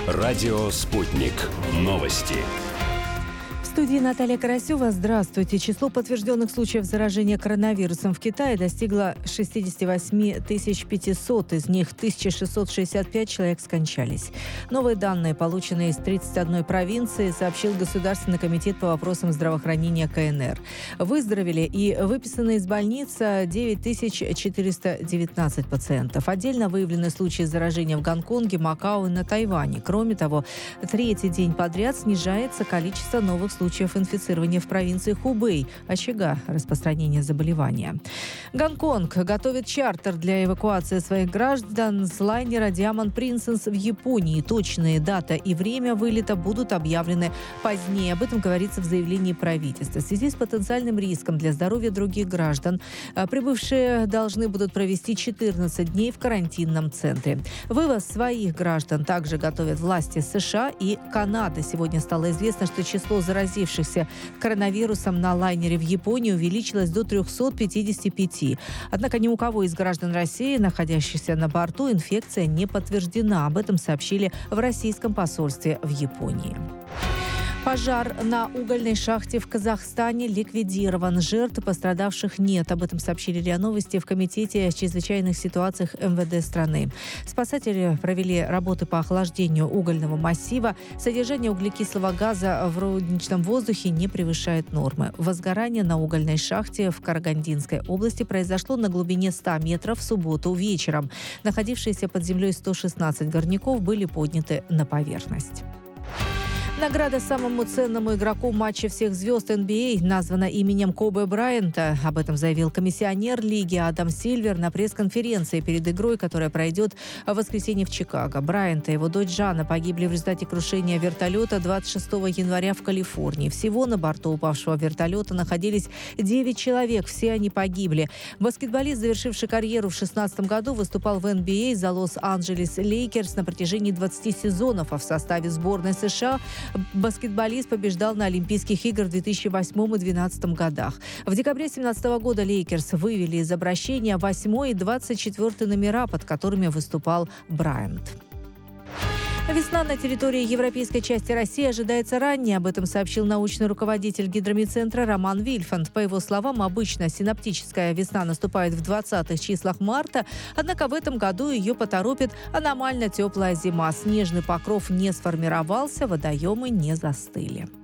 Радио «Спутник». Новости. В студии Наталья Карасева. Здравствуйте. Число подтвержденных случаев заражения коронавирусом в Китае достигло 68 500. Из них 1665 человек скончались. Новые данные, полученные из 31 провинции, сообщил Государственный комитет по вопросам здравоохранения КНР. Выздоровели и выписаны из больницы 9419 пациентов. Отдельно выявлены случаи заражения в Гонконге, Макао и на Тайване. Кроме того, третий день подряд снижается количество новых случаев инфицирования в провинции Хубэй, очага распространения заболевания. Гонконг готовит чартер для эвакуации своих граждан с лайнера Diamond Princess в Японии. Точные дата и время вылета будут объявлены позднее. Об этом говорится в заявлении правительства. В связи с потенциальным риском для здоровья других граждан, прибывшие должны будут провести 14 дней в карантинном центре. Вывоз своих граждан также готовят власти США и Канады. Сегодня стало известно, что число заразившихся коронавирусом на лайнере в Японии увеличилось до 355. Однако ни у кого из граждан России, находящихся на борту, инфекция не подтверждена. Об этом сообщили в российском посольстве в Японии. Пожар на угольной шахте в Казахстане ликвидирован. Жертв пострадавших нет. Об этом сообщили РИА Новости в Комитете о чрезвычайных ситуациях МВД страны. Спасатели провели работы по охлаждению угольного массива. Содержание углекислого газа в рудничном воздухе не превышает нормы. Возгорание на угольной шахте в Карагандинской области произошло на глубине 100 метров в субботу вечером. Находившиеся под землей 116 горняков были подняты на поверхность. Награда самому ценному игроку матча всех звезд NBA названа именем Кобе Брайанта. Об этом заявил комиссионер лиги Адам Сильвер на пресс-конференции перед игрой, которая пройдет в воскресенье в Чикаго. Брайант и его дочь Жанна погибли в результате крушения вертолета 26 января в Калифорнии. Всего на борту упавшего вертолета находились 9 человек. Все они погибли. Баскетболист, завершивший карьеру в 2016 году, выступал в NBA за Лос-Анджелес Лейкерс на протяжении 20 сезонов, а в составе сборной США баскетболист побеждал на Олимпийских играх в 2008 и 2012 годах. В декабре 2017 года Лейкерс вывели из обращения 8 и 24 номера, под которыми выступал Брайант. Весна на территории европейской части России ожидается ранее. Об этом сообщил научный руководитель гидромедцентра Роман Вильфанд. По его словам, обычно синоптическая весна наступает в 20-х числах марта, однако в этом году ее поторопит аномально теплая зима. Снежный покров не сформировался, водоемы не застыли.